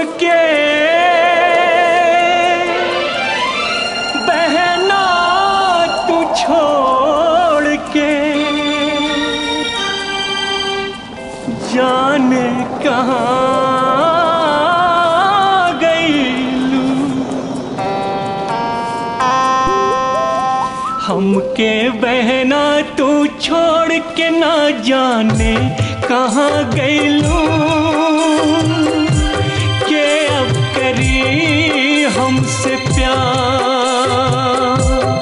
हमके बहना तू छोड़ के जाने कहाँ गईलू। हमके बहना तू छोड़ के ना जाने कहाँ गईलू। के अब करी हमसे प्यार।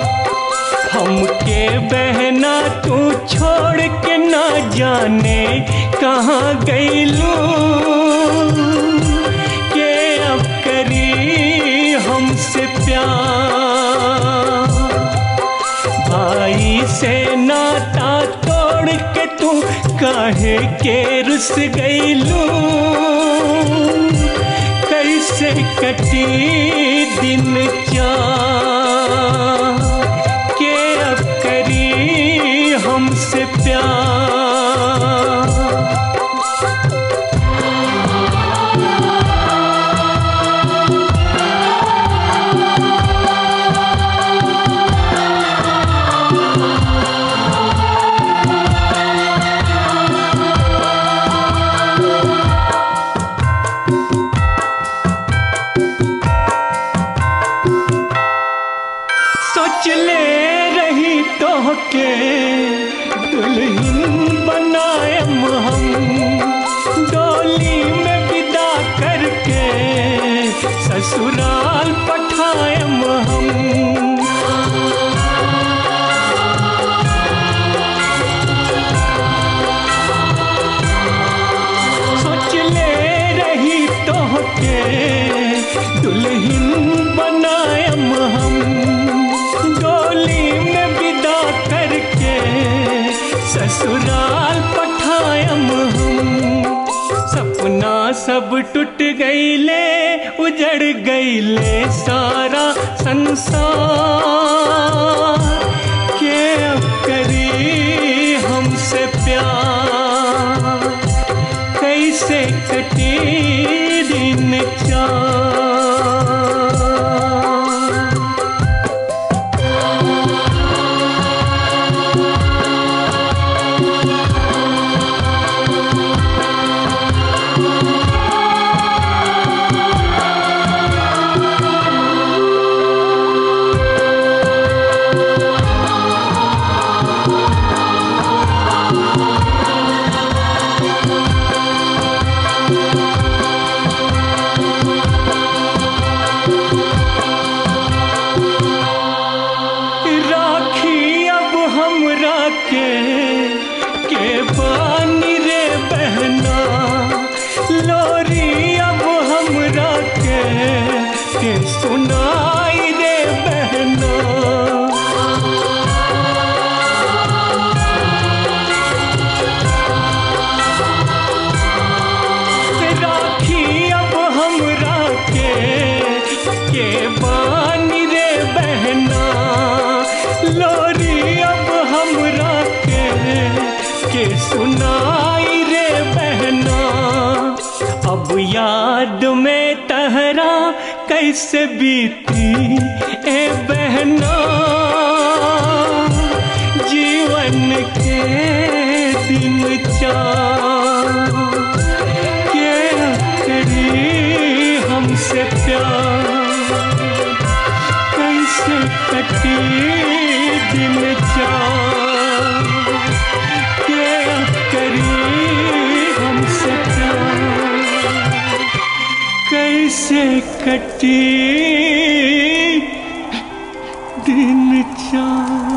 हमके बहना तू छोड़ के ना जाने कहाँ गईलू। के अब करी हमसे प्यार। भाई से नाता तोड़ के तू काहे के रुस गईलू। कैसे कटी दिन चार। के अब करी हमसे प्यार। सोच ले रही तो के दुल्हन बनाएम हम। डोली में विदा करके ससुराल पठाएम हम। सोच ले रही तो के दुल्हन बनाएम हम। डोली में विदा करके ससुराल पठाएम हम। सपना सब टूट गईले उजड़ गईले सारा संसार। के अब करी हमसे प्यार। कैसे कटी दिन चार। के बानी रे बहना। लोरी अब हमरा के सुनाई रे बहना। राखी अब हमरा के बानी रे बहना। लोरी अब हमरा के सुनाई रे बहना। अब याद में तहरा कैसे बीती ए बहना। जीवन के दिन चार। के करी हमसे प्यार। कैसे कटी दिन चार। हमसे प्यार। कैसे कटी दिन चार।